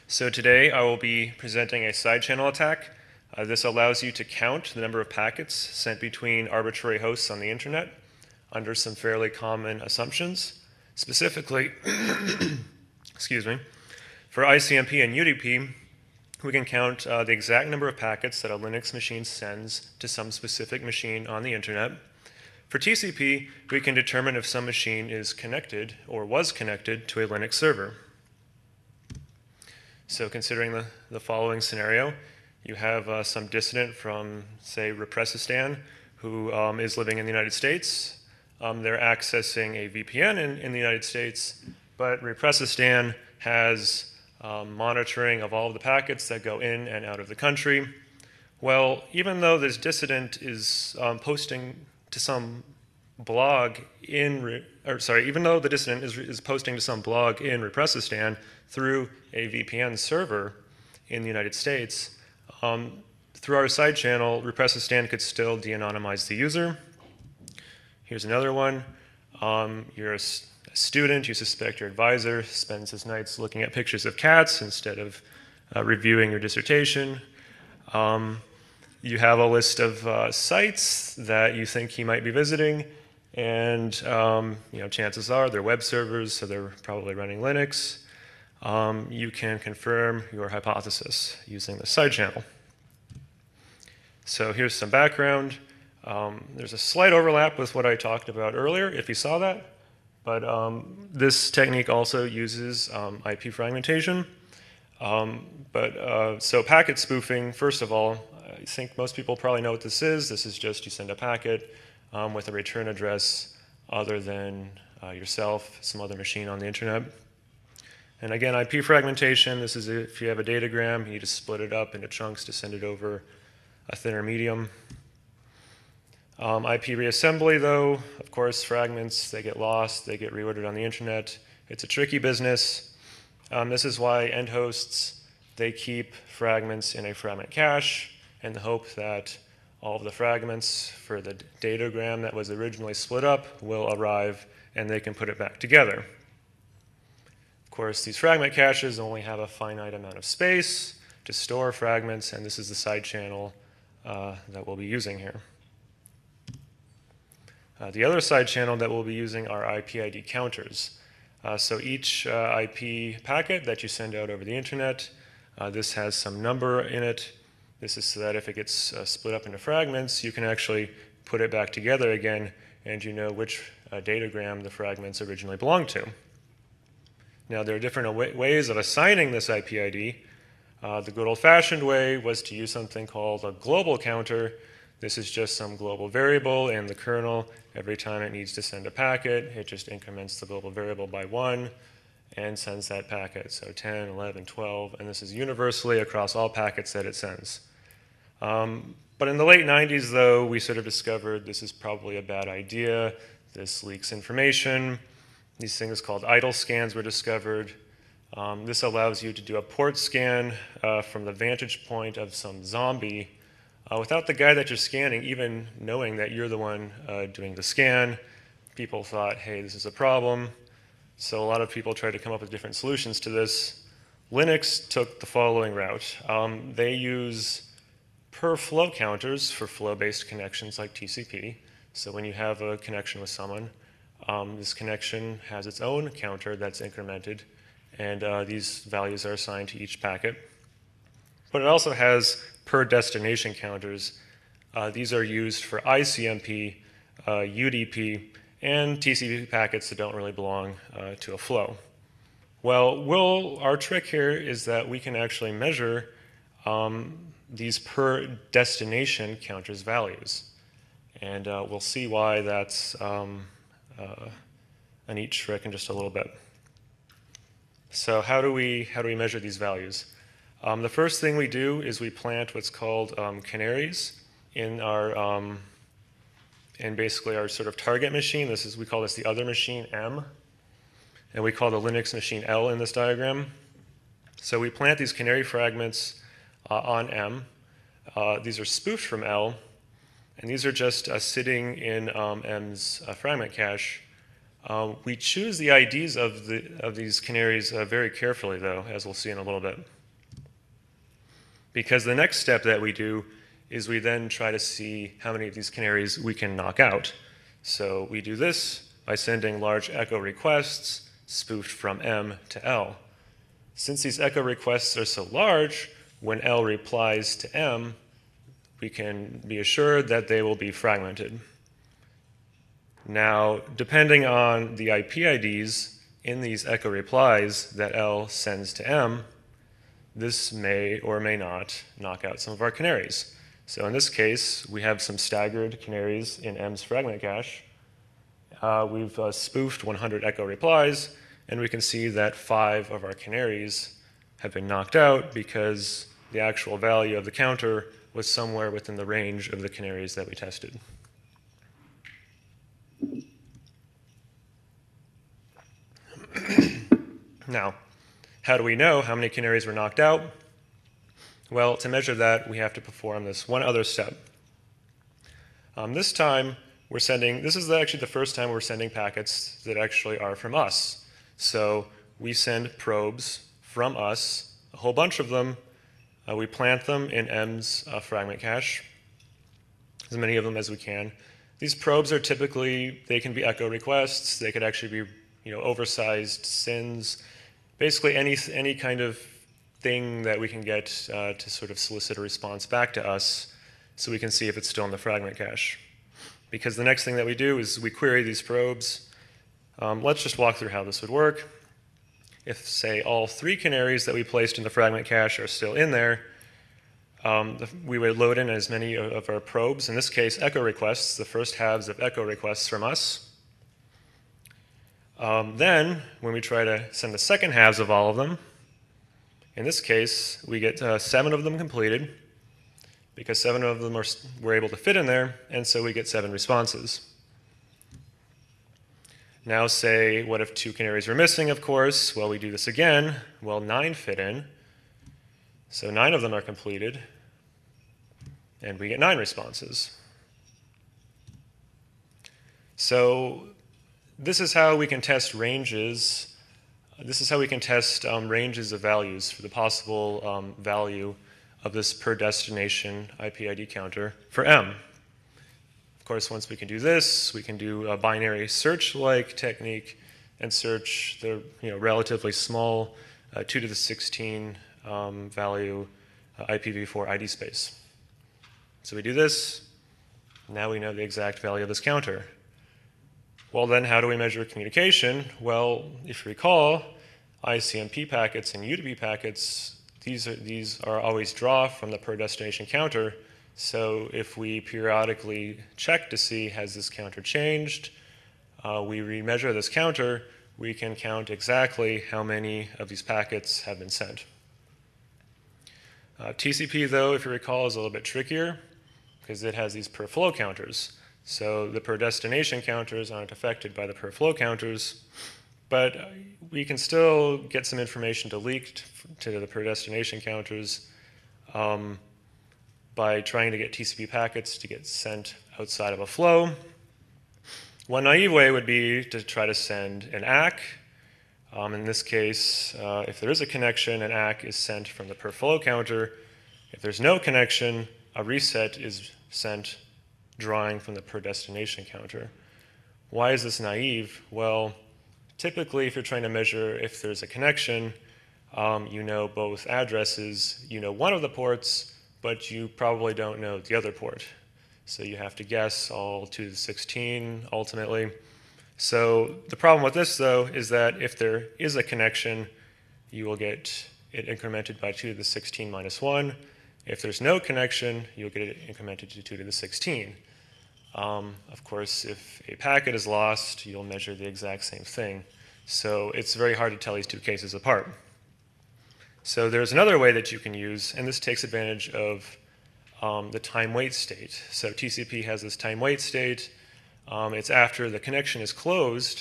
So today I will be presenting a side channel attack. This allows you to count the number of packets sent between arbitrary hosts on the internet under some fairly common assumptions. Specifically, excuse me, for ICMP and UDP, we can count the exact number of packets that a Linux machine sends to some specific machine on the internet. For TCP, we can determine if some machine is connected or was connected to a Linux server. So considering the following scenario, you have some dissident from, say, Repressistan, who is living in the United States. They're accessing a VPN in the United States, but Repressistan has monitoring of all of the packets that go in and out of the country. Well, even though this dissident is posting to some blog even though the dissident is posting to some blog in Repressistan through a VPN server in the United States, through our side channel, Repressistan could still de-anonymize the user. Here's another one. You're a student, you suspect your advisor spends his nights looking at pictures of cats instead of reviewing your dissertation. You have a list of sites that you think he might be visiting, and chances are they're web servers, so they're probably running Linux. You can confirm your hypothesis using the side channel. So here's some background. There's a slight overlap with what I talked about earlier, if you saw that, but this technique also uses IP fragmentation. So packet spoofing, first of all, I think most people probably know what this is. This is just you send a packet with a return address other than yourself, some other machine on the internet. And again, IP fragmentation, this is if you have a datagram, you just split it up into chunks to send it over a thinner medium. IP reassembly, though, of course, fragments, they get lost, they get reordered on the internet. It's a tricky business. This is why end hosts, they keep fragments in a fragment cache in the hope that all of the fragments for the datagram that was originally split up will arrive and they can put it back together. Of course, these fragment caches only have a finite amount of space to store fragments, and this is the side channel that we'll be using here. The other side channel that we'll be using are IP-ID counters. So each IP packet that you send out over the internet, this has some number in it. This is so that if it gets split up into fragments, you can actually put it back together again, and you know which datagram the fragments originally belonged to. Now, there are different ways of assigning this IP-ID. The good old-fashioned way was to use something called a global counter. This is just some global variable in the kernel. Every time it needs to send a packet, it just increments the global variable by 1 and sends that packet. So 10, 11, 12, and this is universally across all packets that it sends. But in the late 90s, though, we sort of discovered this is probably a bad idea. This leaks information. These things called idle scans were discovered. This allows you to do a port scan from the vantage point of some zombie without the guy that you're scanning even knowing that you're the one doing the scan. People thought, hey, this is a problem. So a lot of people tried to come up with different solutions to this. Linux took the following route. They use per flow counters for flow-based connections like TCP. So when you have a connection with someone, this connection has its own counter that's incremented, and these values are assigned to each packet. But it also has per destination counters. These are used for ICMP, UDP, and TCP packets that don't really belong to a flow. Well, our trick here is that we can actually measure these per destination counters values. And we'll see why that's a neat trick in just a little bit. So how do we measure these values? The first thing we do is we plant what's called canaries in our in basically our sort of target machine. We call this the other machine M, and we call the Linux machine L in this diagram. So we plant these canary fragments on M. These are spoofed from L, and these are just sitting in M's fragment cache We choose the IDs of these canaries very carefully, though, as we'll see in a little bit. Because the next step that we do is we then try to see how many of these canaries we can knock out. So we do this by sending large echo requests spoofed from M to L. Since these echo requests are so large, when L replies to M, we can be assured that they will be fragmented. Now, depending on the IP IDs in these echo replies that L sends to M, this may or may not knock out some of our canaries. So in this case, we have some staggered canaries in M's fragment cache. We've spoofed 100 echo replies, and we can see that 5 of our canaries have been knocked out because the actual value of the counter was somewhere within the range of the canaries that we tested. Now, how do we know how many canaries were knocked out? Well, to measure that, we have to perform this one other step. This time, this is actually the first time we're sending packets that actually are from us. So we send probes from us, a whole bunch of them. We plant them in M's fragment cache, as many of them as we can. These probes are typically, they can be echo requests, they could actually be oversized SYNs, basically any kind of thing that we can get to sort of solicit a response back to us so we can see if it's still in the fragment cache. Because the next thing that we do is we query these probes. Let's just walk through how this would work. If, say, all 3 canaries that we placed in the fragment cache are still in there, we would load in as many of our probes, in this case echo requests, the first halves of echo requests from us. Then, when we try to send the second halves of all of them, in this case, we get 7 of them completed, because 7 of them were able to fit in there, and so we get 7 responses. Now say, what if 2 canaries were missing, of course? Well, we do this again. Well, 9 fit in. So 9 of them are completed, and we get 9 responses. So this is how we can test ranges. This is how we can test ranges of values for the possible value of this per destination IP ID counter for M. Of course, once we can do this, we can do a binary search-like technique and search the relatively small 2 to the 16 value IPv4 ID space. So we do this. Now we know the exact value of this counter. Well, then how do we measure communication? Well, if you recall, ICMP packets and UDP packets, these are always draw from the per destination counter. So if we periodically check to see has this counter changed, we remeasure this counter, we can count exactly how many of these packets have been sent. TCP, though, if you recall, is a little bit trickier because it has these per flow counters. So the per destination counters aren't affected by the per flow counters, but we can still get some information to leak to the per destination counters by trying to get TCP packets to get sent outside of a flow. One naive way would be to try to send an ACK. In this case, if there is a connection, an ACK is sent from the per flow counter. If there's no connection, a reset is sent drawing from the per destination counter. Why is this naive? Well, typically if you're trying to measure if there's a connection, you know both addresses, you know one of the ports, but you probably don't know the other port. So you have to guess all 2 to the 16 ultimately. So the problem with this, though, is that if there is a connection, you will get it incremented by 2 to the 16 minus 1. If there's no connection, you'll get it incremented to 2 to the 16. Of course, if a packet is lost, you'll measure the exact same thing. So it's very hard to tell these 2 cases apart. So there's another way that you can use, and this takes advantage of the time-wait state. So TCP has this time-wait state. It's after the connection is closed.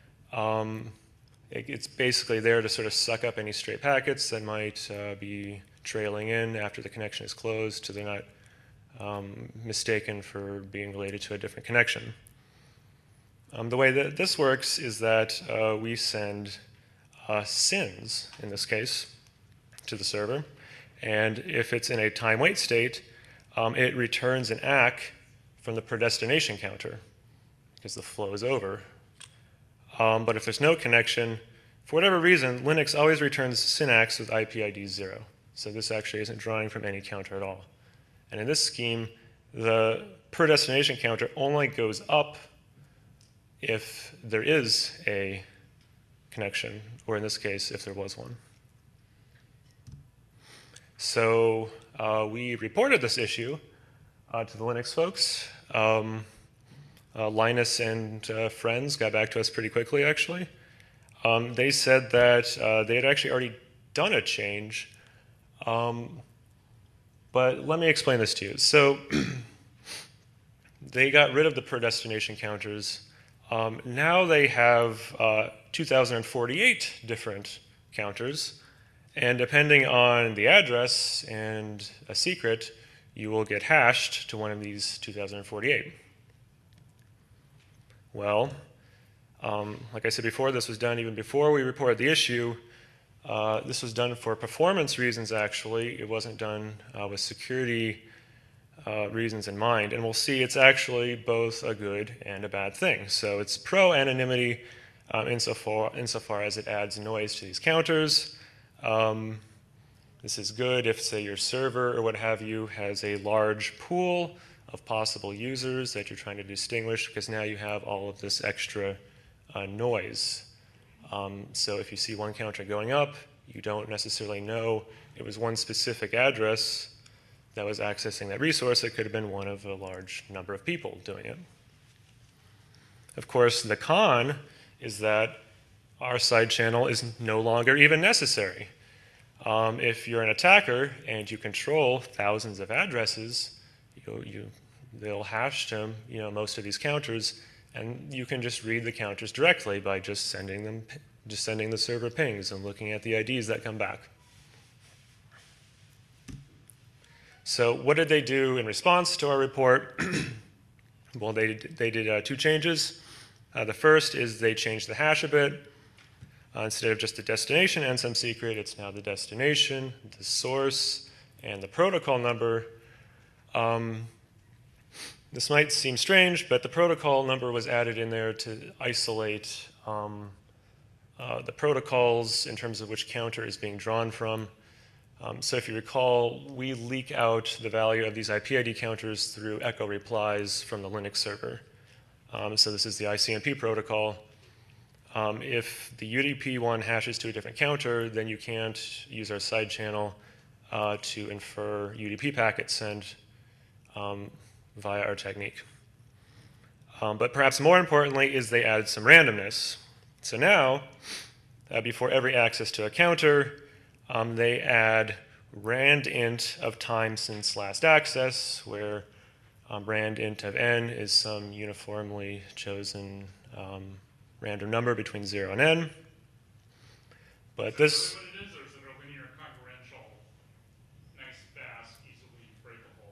It's basically there to sort of suck up any stray packets that might be trailing in after the connection is closed so they're not mistaken for being related to a different connection. The way that this works is that we send sins, in this case, to the server. And if it's in a time-wait state, it returns an ACK from the predestination counter because the flow is over. But if there's no connection, for whatever reason, Linux always returns synACKs with IP ID 0. So this actually isn't drawing from any counter at all. And in this scheme, the predestination counter only goes up if there is a connection, or in this case, if there was one. So we reported this issue to the Linux folks. Linus and friends got back to us pretty quickly, actually. They said that they had actually already done a change. But let me explain this to you. So they got rid of the predestination counters. Now they have 2,048 different counters. And depending on the address and a secret, you will get hashed to one of these 2,048. Well, like I said before, this was done even before we reported the issue. This was done for performance reasons, actually. It wasn't done with security reasons in mind. And we'll see it's actually both a good and a bad thing. So it's pro-anonymity insofar as it adds noise to these counters. This is good if, say, your server or what have you has a large pool of possible users that you're trying to distinguish, because now you have all of this extra noise. So if you see one counter going up, you don't necessarily know it was one specific address that was accessing that resource. It could have been one of a large number of people doing it. Of course, the con is that our side channel is no longer even necessary. If you're an attacker and you control thousands of addresses, they'll hash them, most of these counters, and you can just read the counters directly by just sending the server pings and looking at the IDs that come back. So what did they do in response to our report? Well, they did two changes. The first is they changed the hash a bit. Instead of just the destination and some secret, it's now the destination, the source, and the protocol number. This might seem strange, but the protocol number was added in there to isolate the protocols in terms of which counter is being drawn from. So if you recall, we leak out the value of these IP ID counters through echo replies from the Linux server. So this is the ICMP protocol. If the UDP one hashes to a different counter, then you can't use our side channel to infer UDP packet send via our technique. But perhaps more importantly is they added some randomness. So now, before every access to a counter, they add randint of time since last access, where randint of n is some uniformly chosen random number between 0 and n. But this... So what it is, or is it a linear congruential, nice, fast, easily breakable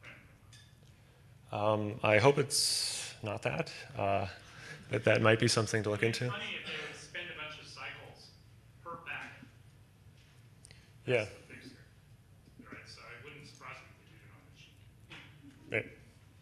random number? I hope it's not that. But that might be something to look into. It's funny if they would spend a bunch of cycles per packet. Yeah. That's the fixer. Right, so it wouldn't surprise me if they did it on the sheet. Right.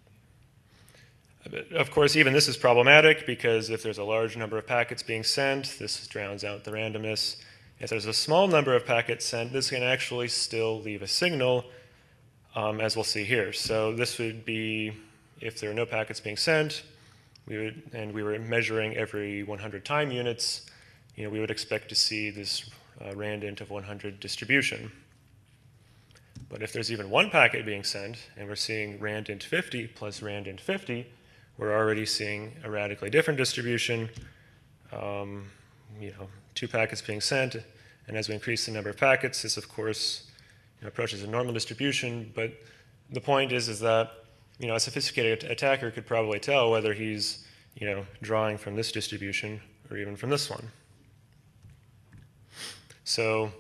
Of course, even this is problematic because if there's a large number of packets being sent, this drowns out the randomness. If there's a small number of packets sent, this can actually still leave a signal, as we'll see here. So this would be if there are no packets being sent, we were measuring every 100 time units, we would expect to see this randint of 100 distribution. But if there's even one packet being sent, and we're seeing randint 50 plus randint 50, we're already seeing a radically different distribution. Two packets being sent, and as we increase the number of packets, this of course approaches a normal distribution. But the point is that a sophisticated attacker could probably tell whether he's drawing from this distribution or even from this one. So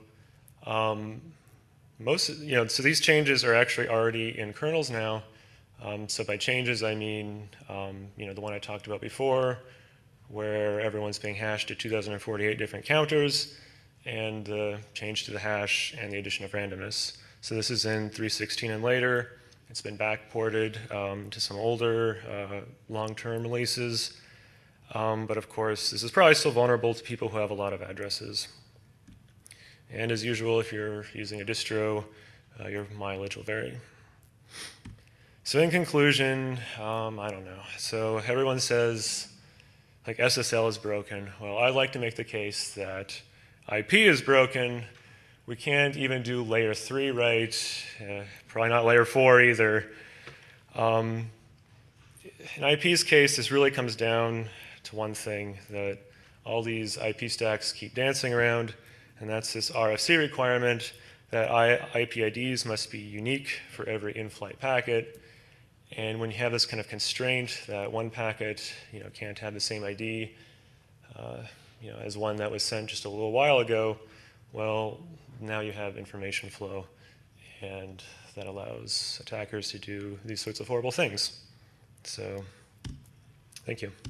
so these changes are actually already in kernels now. So by changes, I mean the one I talked about before, where everyone's being hashed to 2048 different counters, and the change to the hash and the addition of randomness. So this is in 3.16 and later. It's been backported to some older long-term releases. But of course, this is probably still vulnerable to people who have a lot of addresses. And as usual, if you're using a distro, your mileage will vary. So in conclusion, I don't know. So everyone says, like, SSL is broken. Well, I like to make the case that IP is broken. We can't even do layer 3 right, probably not layer 4 either. In IP's case, this really comes down to one thing, that all these IP stacks keep dancing around, and that's this RFC requirement that IP IDs must be unique for every in-flight packet. And when you have this kind of constraint that one packet can't have the same ID as one that was sent just a little while ago, well, now you have information flow, and that allows attackers to do these sorts of horrible things. So, thank you.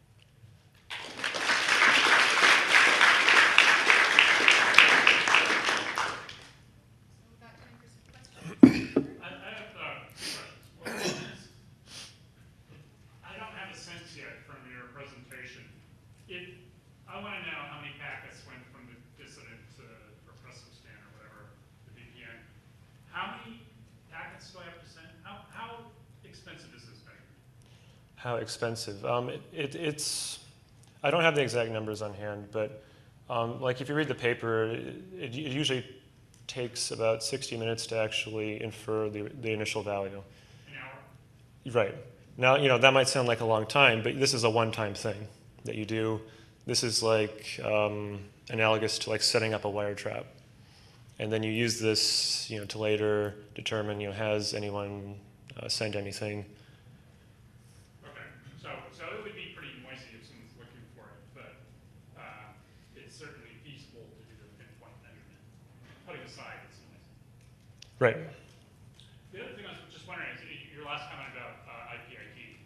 I want to know how many packets went from the dissident to repressive scan or whatever, the VPN. How many packets do I have to send? How expensive is this thing? How expensive? It's I don't have the exact numbers on hand, but like if you read the paper, it usually takes about 60 minutes to actually infer the initial value. An hour? Right. Now, that might sound like a long time, but this is a one-time thing that you do. This is like analogous to like setting up a wire trap. And then you use this to later determine, has anyone sent anything. Okay, so it would be pretty noisy if someone's looking for it, but it's certainly feasible to do the pinpoint measurement. Putting aside it's noisy. Right. The other thing I was just wondering is your last comment about IPID.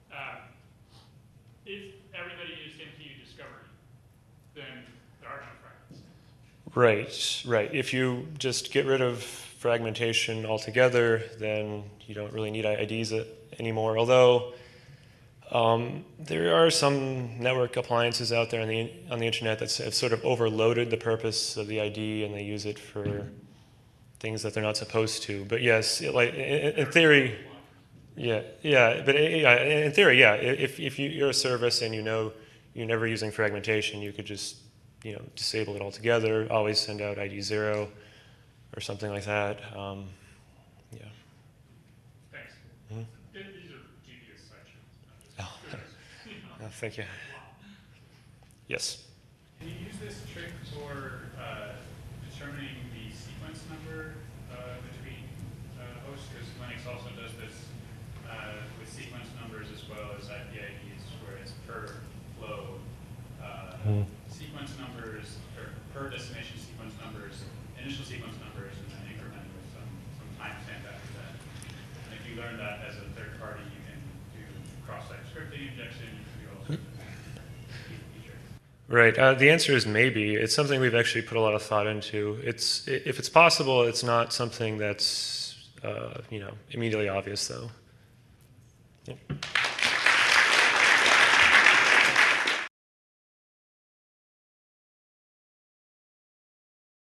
If everybody used MTU discovery, then there are no fragments. Right. If you just get rid of fragmentation altogether, then you don't really need IDs anymore. Although there are some network appliances out there on the internet that have sort of overloaded the purpose of the ID, and they use it for things that they're not supposed to. But yes, in theory. But in theory, if you're a service and you're never using fragmentation, you could just disable it altogether, always send out ID 0 or something like that. Thanks. Mm-hmm. These are dubious sections. Thank you. Yes? Can you use this trick for determining the sequence number between hosts? Because Linux also does this with sequence numbers as well as IPIDs, where it's per flow sequence numbers, or per destination sequence numbers, initial sequence numbers, and then increment with some timestamp after that. And if you learn that as a third party, you can do cross-site scripting injection, you can do all sorts of features. Right. The answer is maybe. It's something we've actually put a lot of thought into. If it's possible, it's not something that's immediately obvious, though. Yeah.